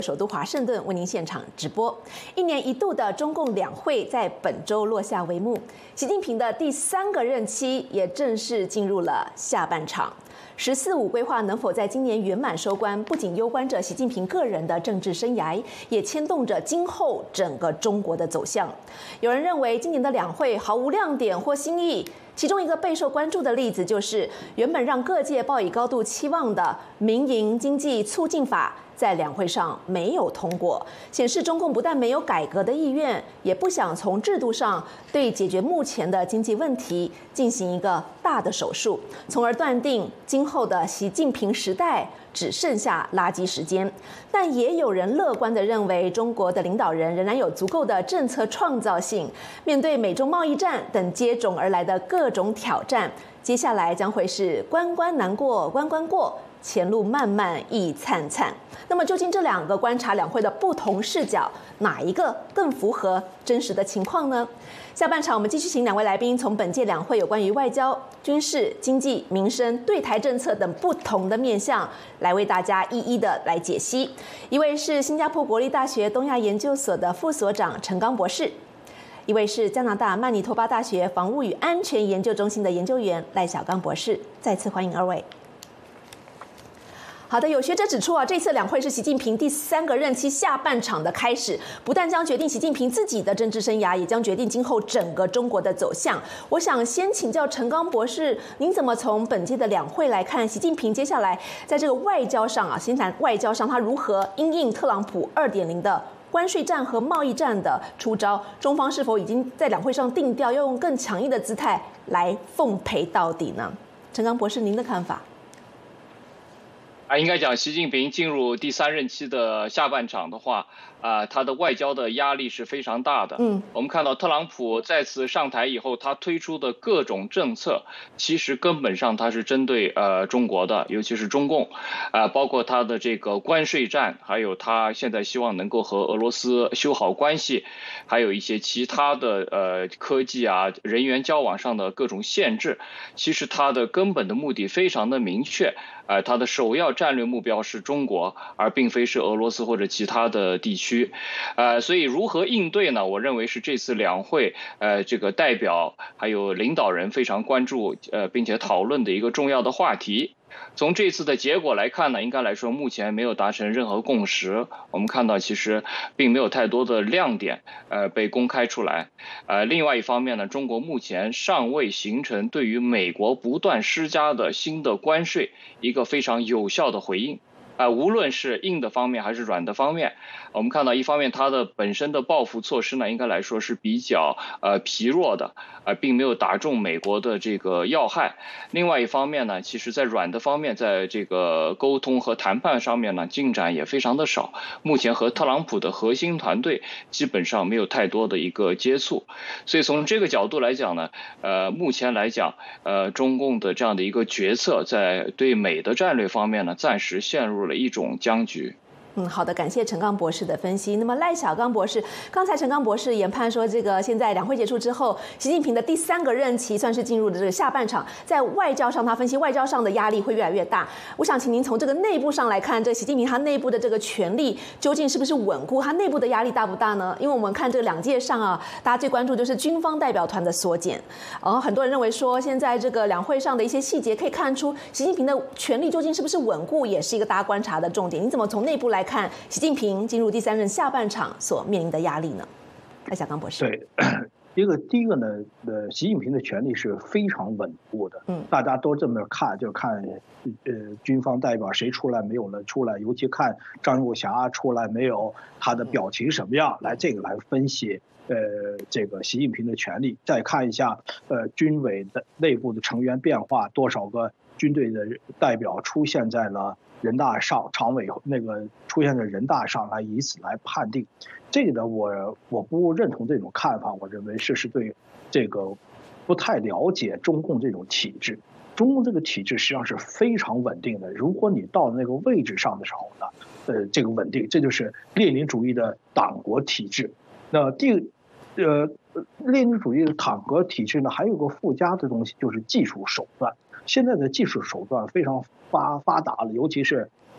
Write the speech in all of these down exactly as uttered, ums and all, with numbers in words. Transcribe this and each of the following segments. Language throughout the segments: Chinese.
首都华盛顿为您现场直播。一年一度的中共两会在本周落下帷幕，习近平的第三个任期也正式进入了下半场。十四五规划能否在今年圆满收官，不仅攸关着习近平个人的政治生涯，也牵动着今后整个中国的走向。有人认为今年的两会毫无亮点或新意。其中一个备受关注的例子，就是原本让各界抱以高度期望的民营经济促进法，在两会上没有通过，显示中共不但没有改革的意愿，也不想从制度上对解决目前的经济问题进行一个大的手术，从而断定今后的习近平时代只剩下垃圾时间。但也有人乐观地认为，中国的领导人仍然有足够的政策创造性，面对美中贸易战等接踵而来的各种挑战，接下来将会是关关难过关关过，前路漫漫亦灿灿。那么究竟这两个观察两会的不同视角，哪一个更符合真实的情况呢？下半场我们继续请两位来宾从本届两会有关于外交、军事、经济、民生、对台政策等不同的面向，来为大家一一的来解析。一位是新加坡国立大学东亚研究所的副所长陈刚博士，一位是加拿大曼尼托巴大学防务与安全研究中心的研究员赖小刚博士。再次欢迎二位。好的，有学者指出啊，这次两会是习近平第三个任期下半场的开始，不但将决定习近平自己的政治生涯，也将决定今后整个中国的走向。我想先请教陈刚博士，您怎么从本届的两会来看，习近平接下来在这个外交上啊，先谈外交上，他如何因应特朗普二点零的关税战和贸易战的出招？中方是否已经在两会上定调，要用更强硬的姿态来奉陪到底呢？陈刚博士，您的看法？ 啊，应该讲，习近平进入第三任期的下半场的话，啊，他的外交的压力是非常大的。嗯，我们看到特朗普再次上台以后，他推出的各种政策，其实根本上他是针对呃中国的，尤其是中共，啊，包括他的这个关税战，还有他现在希望能够和俄罗斯修好关系，还有一些其他的呃科技啊、人员交往上的各种限制，其实他的根本的目的非常的明确。呃，它的首要战略目标是中国，而并非是俄罗斯或者其他的地区，呃，所以如何应对呢？我认为是这次两会，呃，这个代表还有领导人非常关注，呃，并且讨论的一个重要的话题。从这次的结果来看呢，应该来说目前没有达成任何共识。我们看到其实并没有太多的亮点呃被公开出来。呃，另外一方面呢，中国目前尚未形成对于美国不断施加的新的关税一个非常有效的回应。啊、呃，无论是硬的方面还是软的方面，我们看到一方面它的本身的报复措施呢，应该来说是比较呃疲弱的，呃，并没有打中美国的这个要害。另外一方面呢，其实在软的方面，在这个沟通和谈判上面呢，进展也非常的少。目前和特朗普的核心团队基本上没有太多的一个接触，所以从这个角度来讲呢，呃，目前来讲，呃，中共的这样的一个决策，在对美的战略方面呢，暂时陷入了一种僵局。 嗯，好的，感谢陈刚博士的分析。那么赖小刚博士，刚才陈刚博士研判说，这个现在两会结束之后，习近平的第三个任期算是进入了这个下半场，在外交上，他分析外交上的压力会越来越大。我想请您从这个内部上来看，这习近平他内部的这个权力究竟是不是稳固？他内部的压力大不大呢？因为我们看这个两届上啊，大家最关注就是军方代表团的缩减，然后很多人认为说，现在这个两会上的一些细节可以看出，习近平的权力究竟是不是稳固，也是一个大家观察的重点。你怎么从内部来看习近平进入第三任下半场所面临的压力呢？赖小刚博士。 对，一个第一个呢，呃，习近平的权力是非常稳固的，嗯，大家都这么看，就看呃军方代表谁出来没有了出来，尤其看张又侠出来没有，他的表情什么样，来这个来分析。呃，这个习近平的权力，再看一下呃军委的内部的成员变化，多少个军队的代表出现在了人大上，常委那个出现在人大上来，以此来判定。这个呢，我我不认同这种看法，我认为这是对这个不太了解中共这种体制。中共这个体制实际上是非常稳定的，如果你到那个位置上的时候呢，呃，这个稳定，这就是列宁主义的党国体制。那第呃，列宁主义的党国体制呢，还有个附加的东西，就是技术手段。现在的技术手段非常发发达了，尤其是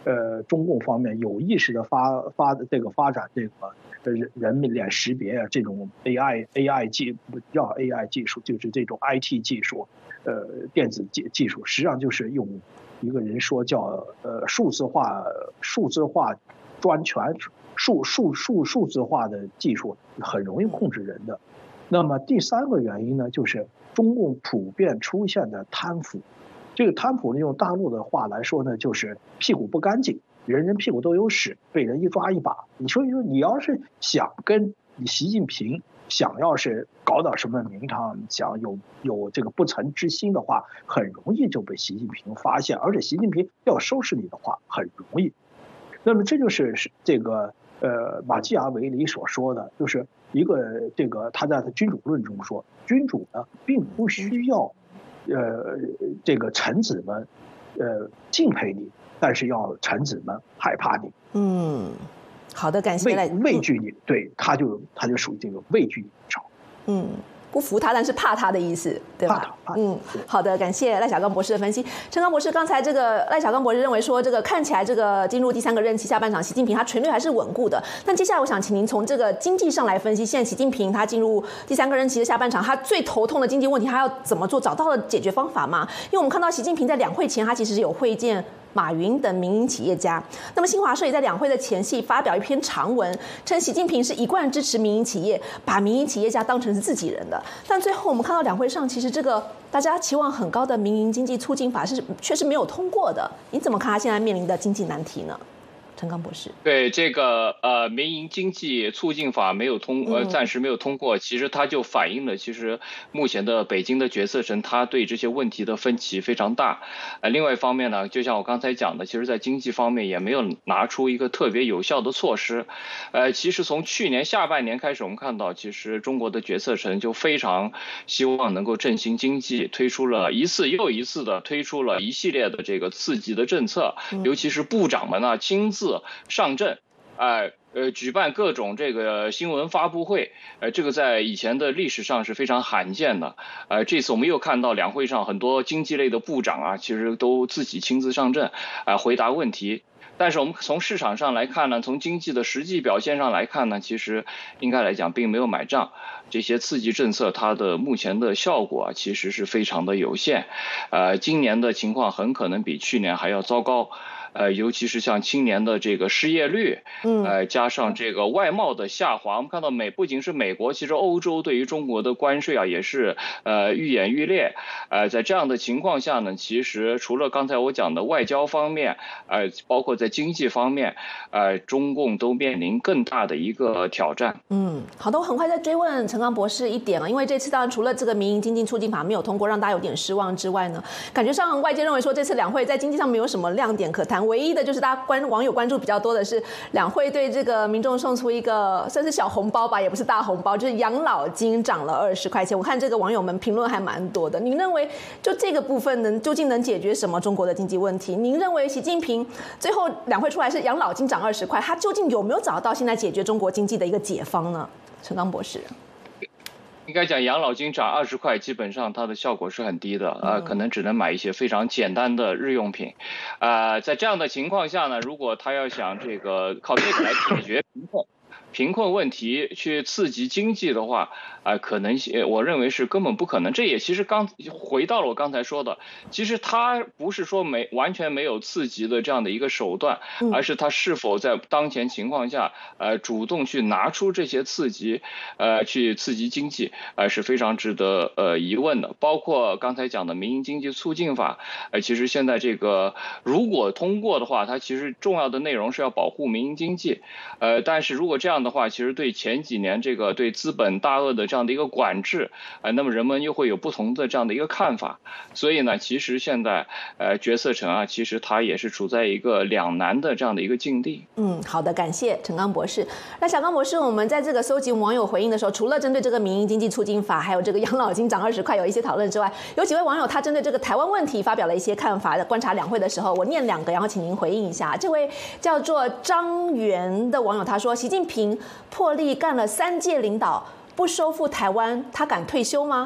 呃，中共方面有意识的发发这个发展这个人人脸识别啊，这种 A I A I 技不叫 A I 技术，就是这种 I T 技术，呃，电子技技术，实际上就是用一个人说叫呃数字化数字化专权数数数数字化的技术很容易控制人的。那么第三个原因呢，就是中共普遍出现的贪腐。这个贪腐呢，用大陆的话来说呢，就是屁股不干净，人人屁股都有屎，被人一抓一把。你说，说你要是想跟习近平想要是搞点什么名堂，想有有这个不臣之心的话，很容易就被习近平发现，而且习近平要收拾你的话很容易。那么这就是这个呃马基雅维里所说的，就是一个这个他在君主论中说，君主呢并不需要。呃，这个臣子们，呃，敬佩你，但是要臣子们害怕你。 嗯，好的，感谢。 畏畏惧你，对，他就他就属于这个畏惧你朝。 嗯。不服他，但是怕他的意思，对吧？嗯，好的，感谢赖小刚博士的分析。陈刚博士，刚才这个赖小刚博士认为说，这个看起来这个进入第三个任期下半场，习近平他权力还是稳固的。但接下来我想请您从这个经济上来分析，现在习近平他进入第三个任期的下半场，他最头痛的经济问题，他要怎么做？找到了解决方法吗？因为我们看到习近平在两会前，他其实有会见马云等民营企业家。那么新华社也在两会的前夕发表一篇长文，称习近平是一贯支持民营企业，把民营企业家当成是自己人的。但最后我们看到两会上，其实这个大家期望很高的民营经济促进法是确实没有通过的。你怎么看他现在面临的经济难题呢？陈刚博士， 对这个呃民营经济促进法没有通呃暂时没有通过，其实它就反映了其实目前的北京的决策层他对这些问题的分歧非常大。呃，另外一方面呢，就像我刚才讲的，其实在经济方面也没有拿出一个特别有效的措施。呃，其实从去年下半年开始，我们看到其实中国的决策层就非常希望能够振兴经济，推出了一次又一次的推出了一系列的这个刺激的政策，尤其是部长们呢亲自上阵，哎、呃，呃，举办各种这个新闻发布会，呃，这个在以前的历史上是非常罕见的。呃，这次我们又看到两会上很多经济类的部长啊，其实都自己亲自上阵，啊、呃，回答问题。但是我们从市场上来看呢，从经济的实际表现上来看呢，其实应该来讲并没有买账。这些刺激政策它的目前的效果啊，其实是非常的有限。呃，今年的情况很可能比去年还要糟糕。呃，尤其是像青年的这个失业率，嗯，呃，加上这个外贸的下滑，我们看到美不仅是美国，其实欧洲对于中国的关税啊也是呃愈演愈烈。呃，在这样的情况下呢，其实除了刚才我讲的外交方面，呃，包括在经济方面，呃，中共都面临更大的一个挑战。 嗯，好的，我很快再追问陈刚博士一点啊，因为这次当然除了这个民营经济促进法没有通过，让大家有点失望之外呢，感觉上外界认为说这次两会在经济上没有什么亮点可谈。唯一的就是大家关网友关注比较多的是两会对这个民众送出一个算是小红包吧，也不是大红包，就是养老金涨了二十块钱。我看这个网友们评论还蛮多的。您认为就这个部分能究竟能解决什么中国的经济问题？您认为习近平最后两会出来是养老金涨二十块，他究竟有没有找到现在解决中国经济的一个解方呢？陈刚博士。 应该讲养老金涨二十块，基本上它的效果是很低的，呃，可能只能买一些非常简单的日用品，呃，在这样的情况下呢，如果他要想这个靠这个来解决贫困贫困问题，去刺激经济的话，啊、呃，可能性我认为是根本不可能。这也其实刚回到了我刚才说的，其实它不是说没完全没有刺激的这样的一个手段，而是它是否在当前情况下，呃，主动去拿出这些刺激，呃，去刺激经济，呃，是非常值得呃疑问的。包括刚才讲的民营经济促进法，呃，其实现在这个如果通过的话，它其实重要的内容是要保护民营经济，呃，但是如果这样的话，其实对前几年这个对资本大鳄的这样的一个管制，呃，那么人们又会有不同的这样的一个看法。所以呢，其实现在呃决策层啊，其实他也是处在一个两难的这样的一个境地。 嗯，好的，感谢陈刚博士。那小刚博士，我们在这个搜集网友回应的时候，除了针对这个民营经济促进法，还有这个养老金涨二十块有一些讨论之外，有几位网友他针对这个台湾问题发表了一些看法。观察两会的时候，我念两个，然后请您回应一下。这位叫做张元的网友他说，习近平破例干了三届领导，不收复台湾，他敢退休吗？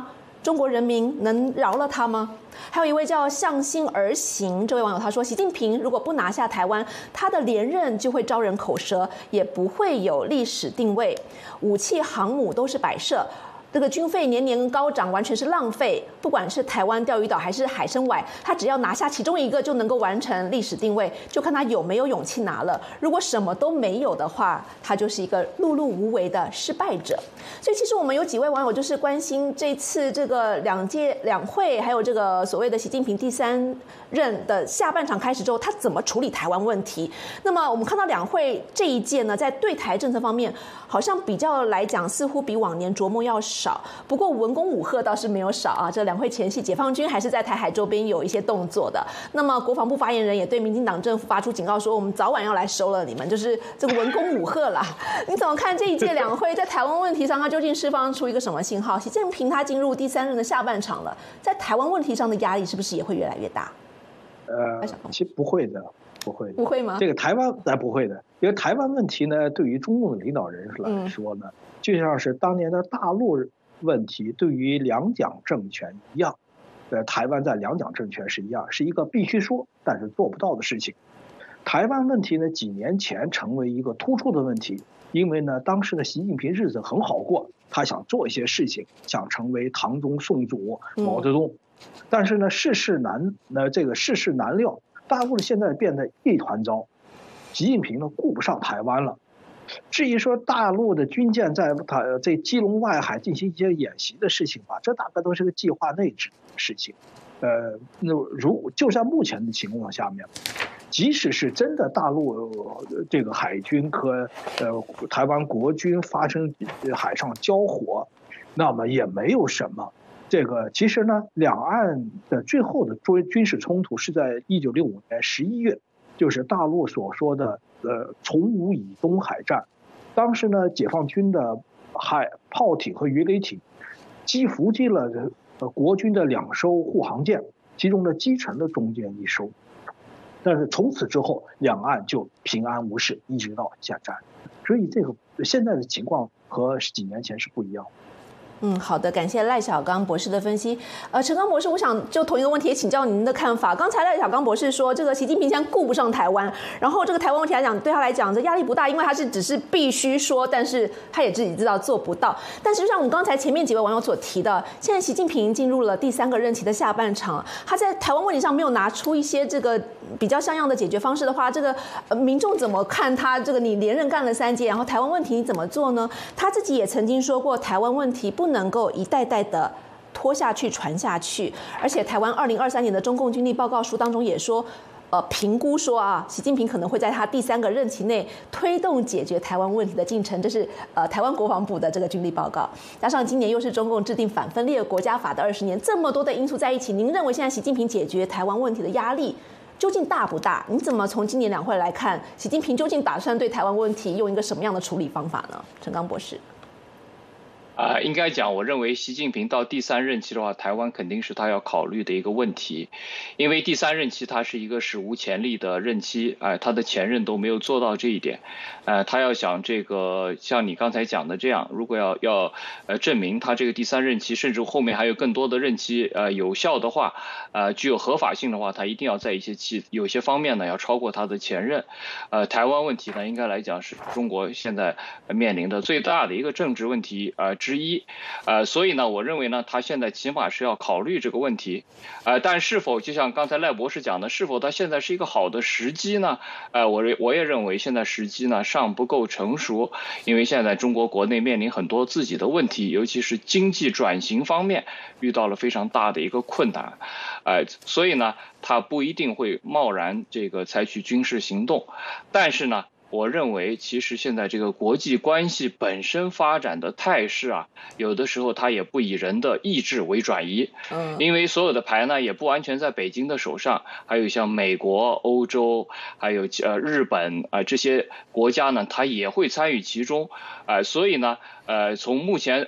中国人民能饶了他吗？还有一位叫向心而行这位网友他说，习近平如果不拿下台湾，他的连任就会招人口舌，也不会有历史定位，武器航母都是摆设。这个军费年年高涨，完全是浪费。不管是台湾钓鱼岛还是海参崴，他只要拿下其中一个就能够完成历史定位，就看他有没有勇气拿了。如果什么都没有的话，他就是一个碌碌无为的失败者。所以其实我们有几位网友就是关心这次这个两届两会，还有这个所谓的习近平第三任的下半场开始之后，他怎么处理台湾问题？那么我们看到两会这一届呢，在对台政策方面，好像比较来讲，似乎比往年琢磨要少。不过文攻武吓倒是没有少啊，这两会前夕，解放军还是在台海周边有一些动作的。那么国防部发言人也对民进党政府发出警告，说我们早晚要来收了你们，就是这个文攻武吓啦。你怎么看这一届两会在台湾问题上，它究竟释放出一个什么信号？习近平他进入第三任的下半场了，在台湾问题上的压力是不是也会越来越大？ 呃，其实不会的。不会， 不会吗？ 这个台湾哎不会的，因为台湾问题呢，对于中共的领导人来说呢，嗯、就像是当年的大陆问题对于两蒋政权一样，呃，台湾在两蒋政权是一样，是一个必须说但是做不到的事情。台湾问题呢，几年前成为一个突出的问题，因为呢，当时的习近平日子很好过，他想做一些事情，想成为唐宗宋祖毛泽东，嗯、但是呢，世事难，呃，这个世事难料。大陆现在变得一团糟，习近平呢顾不上台湾了。至于说大陆的军舰在它在基隆外海进行一些演习的事情吧，这大概都是个计划内的事情。呃，那如就在目前的情况下面，即使是真的大陆这个海军和呃台湾国军发生海上交火，那么也没有什么。这个其实呢，两岸的最后的军军事冲突是在一九六五年十一月，就是大陆所说的呃崇武以东海战。当时呢，解放军的海炮艇和鱼雷艇击伏击了呃国军的两艘护航舰，其中的击沉了中舰一艘。但是从此之后，两岸就平安无事，一直到现在。所以这个现在的情况和几年前是不一样的。 嗯，好的，感谢赖小刚博士的分析。呃，陈刚博士，我想就同一个问题也请教您的看法。刚才赖小刚博士说，这个习近平现在顾不上台湾，然后这个台湾问题来讲，对他来讲这压力不大，因为他是只是必须说，但是他也自己知道做不到。但是就像我们刚才前面几位网友所提的，现在习近平进入了第三个任期的下半场，他在台湾问题上没有拿出一些这个比较像样的解决方式的话，这个、呃、民众怎么看他？这个你连任干了三届，然后台湾问题你怎么做呢？他自己也曾经说过，台湾问题不能够一代代的拖下去、传下去。而且台湾二零二三年的中共军力报告书当中也说，呃，评估说啊，习近平可能会在他第三个任期内推动解决台湾问题的进程。这是呃台湾国防部的这个军力报告，加上今年又是中共制定反分裂国家法的二十年，这么多的因素在一起，您认为现在习近平解决台湾问题的压力究竟大不大？你怎么从今年两会来看，习近平究竟打算对台湾问题用一个什么样的处理方法呢？陈刚博士。 啊、呃，应该讲，我认为习近平到第三任期的话，台湾肯定是他要考虑的一个问题，因为第三任期他是一个史无前例的任期，哎、呃，他的前任都没有做到这一点，呃，他要想这个像你刚才讲的这样，如果要要呃证明他这个第三任期，甚至后面还有更多的任期呃有效的话，呃具有合法性的话，他一定要在一些期有些方面呢要超过他的前任，呃，台湾问题呢应该来讲是中国现在面临的最大的一个政治问题，呃。之一，呃，所以呢，我认为呢，他现在起码是要考虑这个问题，呃，但是否就像刚才赖博士讲的，是否他现在是一个好的时机呢？呃，我我也认为现在时机呢尚不够成熟，因为现在中国国内面临很多自己的问题，尤其是经济转型方面遇到了非常大的一个困难，呃，所以呢，他不一定会贸然这个采取军事行动，但是呢。我认为，其实现在这个国际关系本身发展的态势啊，有的时候它也不以人的意志为转移，嗯，因为所有的牌呢也不完全在北京的手上，还有像美国、欧洲，还有呃日本啊、呃、这些国家呢，它也会参与其中，啊、呃，所以呢，呃，从目前俄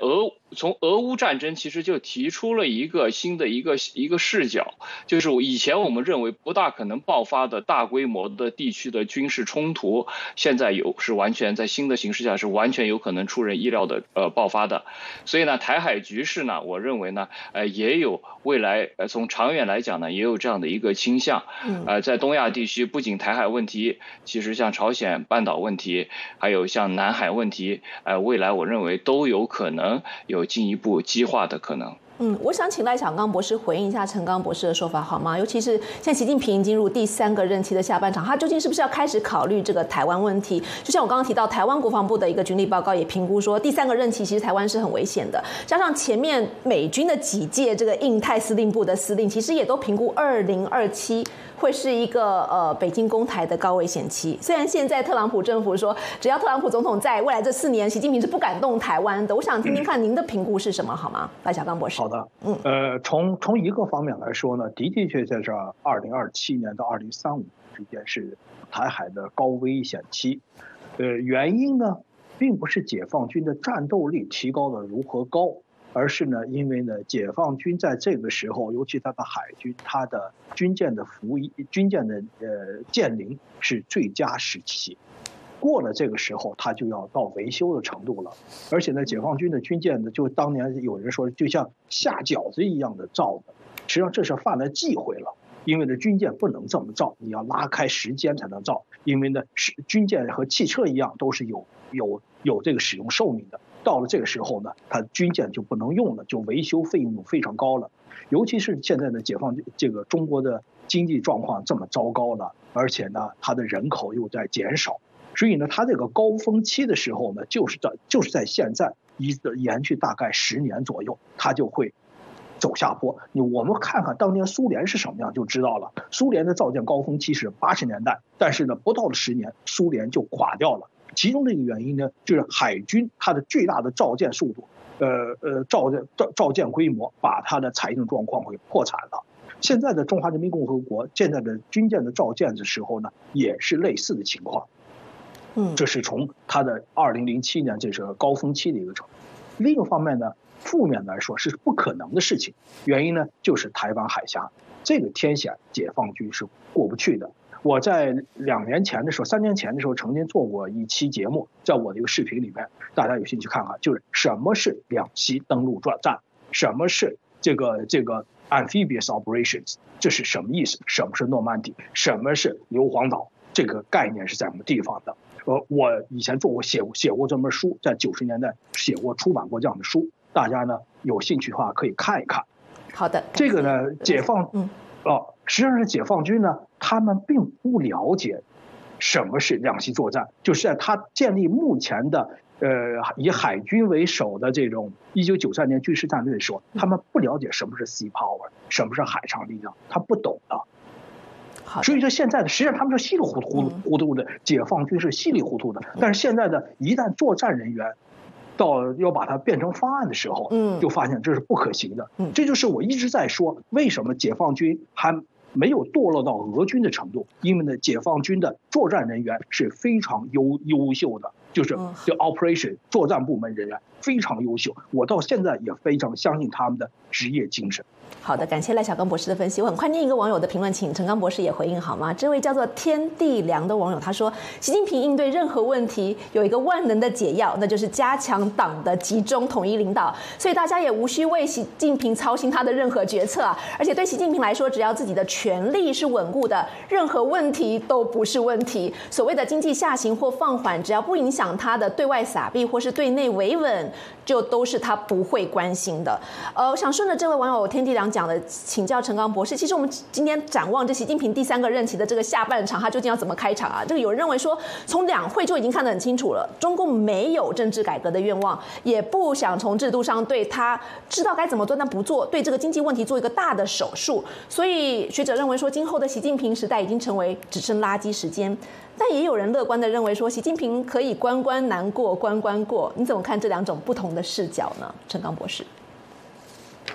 从俄乌战争其实就提出了一个新的一个一个视角，就是以前我们认为不大可能爆发的大规模的地区的军事冲突，现在有是完全在新的形势下是完全有可能出人意料的呃爆发的。所以呢，台海局势呢，我认为呢，呃也有未来呃从长远来讲呢，也有这样的一个倾向。呃，在东亚地区，不仅台海问题，其实像朝鲜半岛问题，还有像南海问题，呃，未来我认为都有可能有进一步激化的可能。 嗯，我想请赖小刚博士回应一下陈刚博士的说法好吗？尤其是现在习近平进入第三个任期的下半场，他究竟是不是要开始考虑这个台湾问题？就像我刚刚提到，台湾国防部的一个军力报告也评估说，第三个任期其实台湾是很危险的。加上前面美军的几届这个印太司令部的司令，其实也都评估二零二七会是一个呃北京攻台的高危险期。虽然现在特朗普政府说，只要特朗普总统在未来这四年，习近平是不敢动台湾的。我想听听看您的评估是什么好吗？赖小刚博士。 好的，嗯，呃，从从一个方面来说呢，的的确确是二零二七年到二零三五之间是台海的高危险期。呃，原因呢，并不是解放军的战斗力提高的如何高，而是呢，因为呢，解放军在这个时候，尤其他的海军，他的军舰的服役、军舰的呃舰龄是最佳时期。过了这个时候，他就要到维修的程度了。而且呢，解放军的军舰呢，就当年有人说，就像下饺子一样的造的，实际上这是犯了忌讳了。因为呢，军舰不能这么造，你要拉开时间才能造。因为呢，是军舰和汽车一样，都是有有有这个使用寿命的。到了这个时候呢，它军舰就不能用了，就维修费用非常高了。尤其是现在的解放这个中国的经济状况这么糟糕了，而且呢，它的人口又在减少。所以呢，它这个高峰期的时候呢，就是在就是在现在一延续大概十年左右，它就会走下坡。你我们看看当年苏联是什么样就知道了。苏联的造舰高峰期是八十年代，但是呢，不到了十年，苏联就垮掉了。其中的一个原因呢，就是海军它的巨大的造舰速度，呃呃造舰造造舰规模，把它的财政状况给破产了。现在的中华人民共和国现在的军舰的造舰的时候呢，也是类似的情况。这是从它的二零零七年这是高峰期的一个程度。另一个方面呢，负面来说是不可能的事情，原因呢就是台湾海峡这个天险，解放军是过不去的。我在两年前的时候，三年前的时候，曾经做过一期节目，在我的一个视频里面，大家有兴趣看看，就是什么是两栖登陆作战，什么是这个这个 amphibious operations， 这是什么意思？什么是诺曼底？什么是硫磺岛？这个概念是在什么地方的？呃，我以前做过写过写过这本书，在九十年代写过出版过这样的书，大家呢有兴趣的话可以看一看。 好的， 这个呢，解放，嗯，哦，实际上是解放军呢，他们并不了解什么是两栖作战，就是在他建立目前的呃以海军为首的这种一九九三年军事战略的时候，他们不了解什么是 sea power， 什么是海上力量，他不懂的。所以说现在的实际上他们是稀里糊涂糊涂的，解放军是稀里糊涂的。但是现在的一旦作战人员到要把它变成方案的时候，嗯，就发现这是不可行的。嗯，这就是我一直在说，为什么解放军还没有堕落到俄军的程度？因为呢，解放军的作战人员是非常优优秀的，就是这 operation 作战部门人员非常优秀。我到现在也非常相信他们的职业精神。 好的，感谢赖小刚博士的分析。我很快念一个网友的评论，请陈刚博士也回应好吗？这位叫做天地良的网友他说，习近平应对任何问题有一个万能的解药，那就是加强党的集中统一领导，所以大家也无需为习近平操心他的任何决策啊。而且对习近平来说，只要自己的权力是稳固的，任何问题都不是问题。所谓的经济下行或放缓，只要不影响他的对外撒币或是对内维稳，就都是他不会关心的。呃，我想顺着这位网友天地良讲的，请教陈刚博士，其实我们今天展望这习近平第三个任期的这个下半场，他究竟要怎么开场啊？这个有人认为说，从两会就已经看得很清楚了，中共没有政治改革的愿望，也不想从制度上对他知道该怎么做但不做，对这个经济问题做一个大的手术。所以学者认为说，今后的习近平时代已经成为只剩垃圾时间。但也有人乐观的认为说，习近平可以关关难过关关过。你怎么看这两种不同的视角呢？陈刚博士。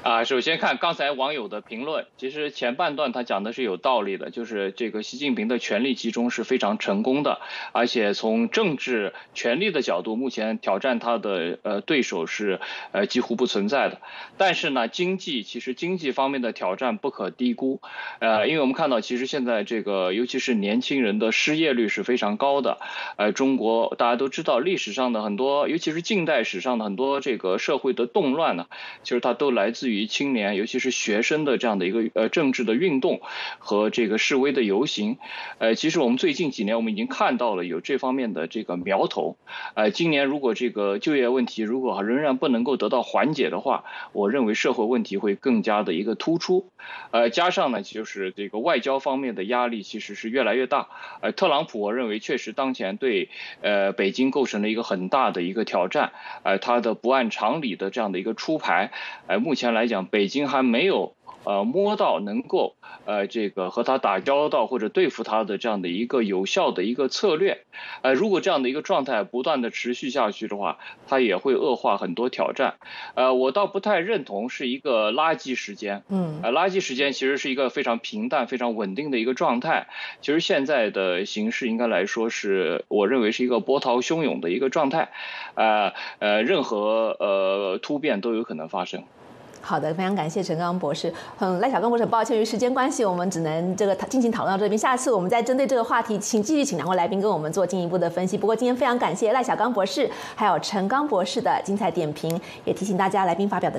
啊，首先看刚才网友的评论，其实前半段他讲的是有道理的，就是这个习近平的权力集中是非常成功的，而且从政治权力的角度，目前挑战他的呃对手是呃几乎不存在的。但是呢，经济其实经济方面的挑战不可低估，呃，因为我们看到其实现在这个尤其是年轻人的失业率是非常高的，呃，中国大家都知道历史上的很多，尤其是近代史上的很多这个社会的动乱呢，其实它都来自于青年，尤其是学生的这样的一个呃政治的运动和这个示威的游行。呃，其实我们最近几年我们已经看到了有这方面的这个苗头。呃，今年如果这个就业问题如果仍然不能够得到缓解的话，我认为社会问题会更加的一个突出。呃，加上呢，就是这个外交方面的压力其实是越来越大。呃，特朗普我认为确实当前对呃北京构成了一个很大的一个挑战。呃，他的不按常理的这样的一个出牌，呃，目前来讲，北京还没有呃摸到能够呃这个和他打交道或者对付他的这样的一个有效的一个策略。呃，如果这样的一个状态不断的持续下去的话，它也会恶化很多挑战。呃，我倒不太认同是一个垃圾时间。嗯，呃，垃圾时间其实是一个非常平淡、非常稳定的一个状态。其实现在的形势应该来说是，我认为是一个波涛汹涌的一个状态。呃呃，任何呃突变都有可能发生。 好的，非常感谢陈刚博士。嗯，赖小刚博士，很抱歉，由于时间关系，我们只能这个进行讨论到这边。下次我们再针对这个话题，请继续请两位来宾跟我们做进一步的分析。不过今天非常感谢赖小刚博士还有陈刚博士的精彩点评，也提醒大家来宾发表的